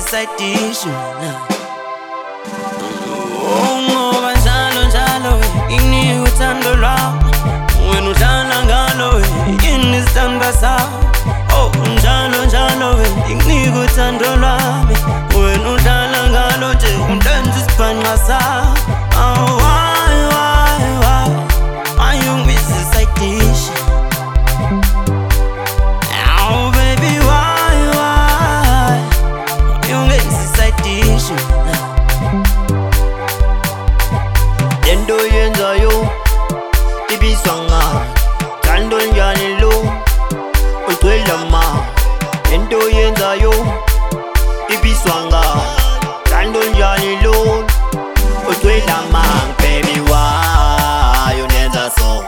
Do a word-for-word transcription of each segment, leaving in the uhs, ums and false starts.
side dish. Oh, ngoba njalo njalo inginika uthando lwami. Wena udlala ngalo yini isithandwa sakho. Oh, njalo njalo inginika uthando lwami. Wena udlala ngalo nje undenza isibhanqa sakho. Oh, why, why, why why you miss the side dish? Oh, baby, why, why you miss the side dish? Lento yenzayo ibizwa nga thando njani lo ugcwela ma. Lento yenzayo ibizwa nga thando njani lo ugcwela ma. Baby, why you nenza so?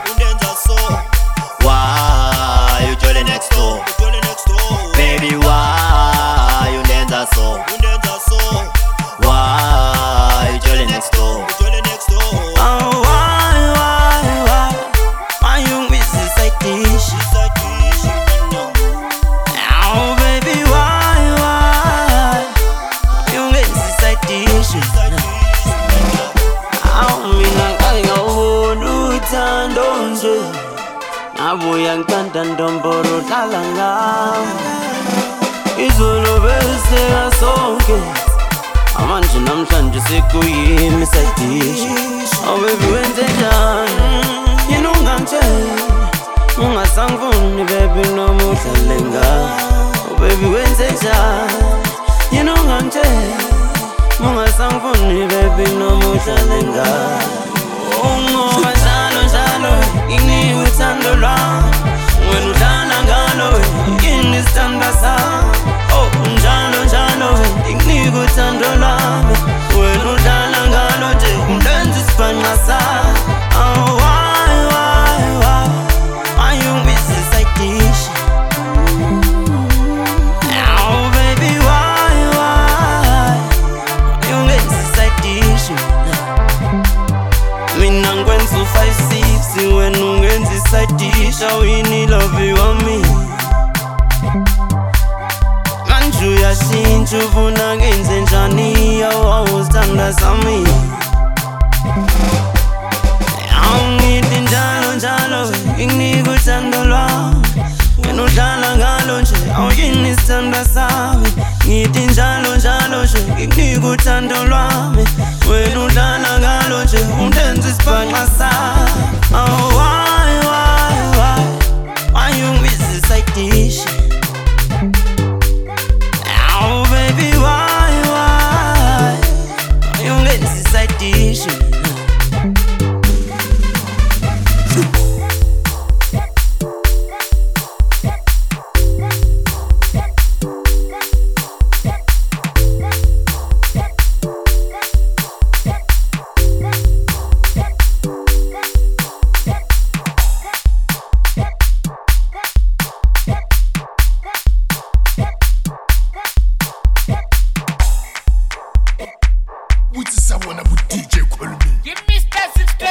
Why you jolly next door? Baby, why you nenza so? Why you jolly next door? Oh, why, why, why why you miss the side dish? Oh, baby, why, why you miss the side dish? Oh, mina ngake ngawubona uthando nje, ngabuya ngithanda ndombolo udlala ngami. Izolo beseka sonke, amanje namhlanje sekuyimi side dish. Oh, baby, wenze njani? Yena ungangitshela ungasangifuni baby noma udlale ngami. Oh, baby, wenze njani? Yena ungangitshela ungasangifuni baby noma udlale ngami. Oh, ngoba njalo njalo inginika uthando lwami. Wena udlala ngalo yini isithandwa sakho. Oh, njalo njalo inginika uthando lwami. Wena udlala ngalo nje undenza isibhanqa sakho. Oh, why, why, why why you miss the side dish? Oh, baby, why, why you miss the side dish? Mina ngikwenza u five six wena ungenza i-side dish. Awuyini love wami manje uyashintsha ufuna ngenze njani. Awuzithanda sami. Awungithi njalo njalo inginika uthando lwami. Wena udlala ngalo nje awuyini isithandwa sami. Ngithi njalo njalo nje inginika uthando lwami. Wena udlala ngalo nje undenza isibhanqa sakho. Oh, why, why, why why you miss the side dish? Oh, baby, why, why why you miss the side dish? Which is someone with D J Colby. Give me that six